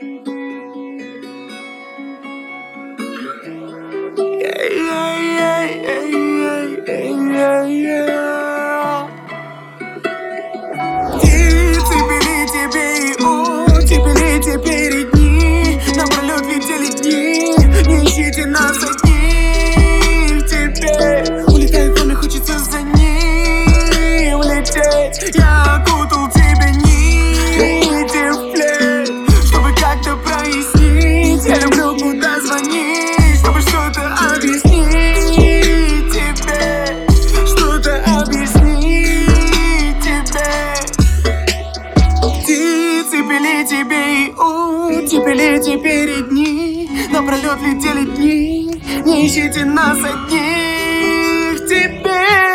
Птицы пели тебе и теперь дни, напролет летели дни, не ищите нас одних. Теперь улетает пламя, хочется за ним лететь. Я окутал тебе нити в плеть, чтобы как-то прояснить. Я люблю, куда звонить, чтобы что-то объяснить тебе, что-то объяснить тебе. Птицы пели тебе и теперь дни, напролет летели дни, не ищите нас одних. Теперь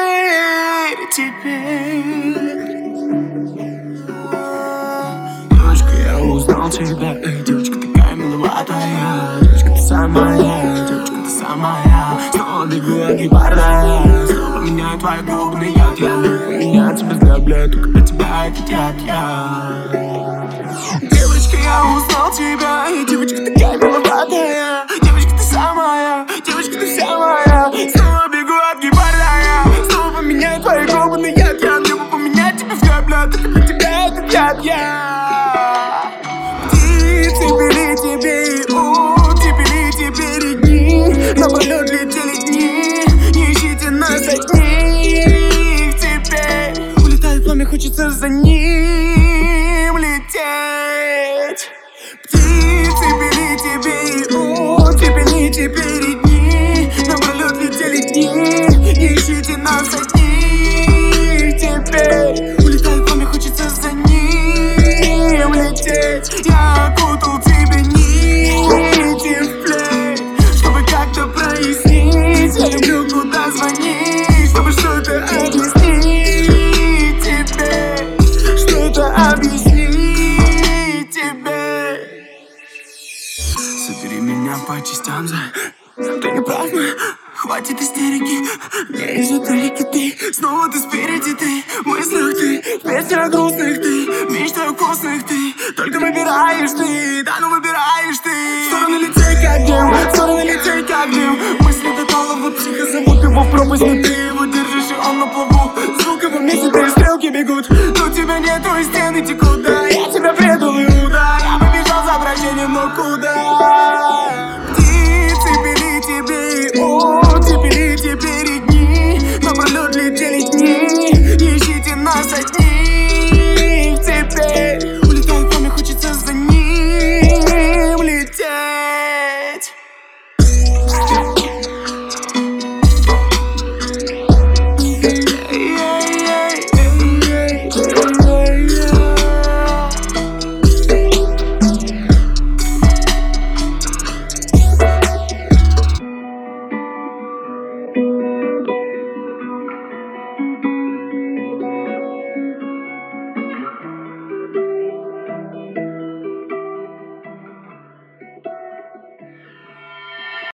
девочка, я узнал тебя, девочка такая миловатая, девочка ты самая, девочка ты самая. Снова бегу от гепарда, снова меняю твои губы на яд. Я люблю поменять тебя взгляд, бля, только для тебя хотят я. Девочка, я узнал тебя, девочка такая миловатая, девочка ты самая, девочка ты вся моя. Снова бегу от гепарда, снова поменяю твои губы на яд. Я люблю поменять тебя взгляд, бля, только для тебя хотят я. Птицы пели тебе и теперь дни, напролет летели дни, не ищите нас одних. Теперь улетает пламя, хочется за ним лететь. Птицы пели тебе и теперь дни, напролет летели дни, не ищите нас одних. Теперь улетает пламя, хочется за ним лететь. Я окутал тебе нити в плеть, чтобы как-то прояснить. Я люблю, куда звонить, чтобы что-то объяснить тебе, что-то объяснить тебе. Собери меня по частям, ты не прав, хватит истерики, не эзотерики ты. Снова ты спереди, ты в мыслях, ты в песнях грустных, ты в мечтах вкусных, ты только выбираешь ты, да ну выбираешь ты. В сторону летей как дым, в сторону летей как дым. Мысли до талого психа зовут его в пропасть, но ты его держишь и он на плаву. Звук его вместе, три стрелки бегут, но тебя нету и стены текут.